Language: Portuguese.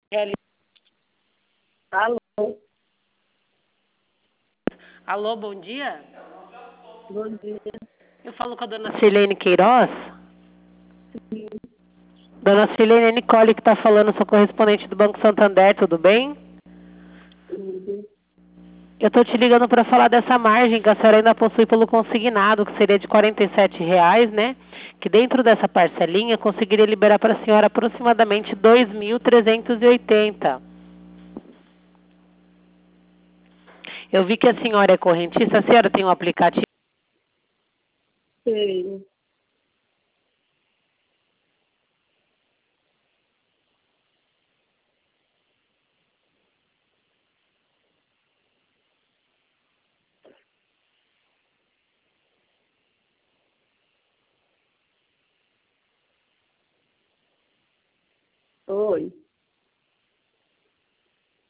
Reali- Alô, Alô, bom dia. bom dia. Eu falo com a dona Silene Queiroz. Dona Silene, é Nicole que está falando, sou correspondente do Banco Santander, tudo bem? Tudo. Eu estou te ligando para falar dessa margem que a senhora ainda possui pelo consignado, que seria de R$ 47, né? Que dentro dessa parcelinha conseguiria liberar para a senhora aproximadamente 2.380. Eu vi que a senhora é correntista, a senhora tem um aplicativo? Sei. Oi.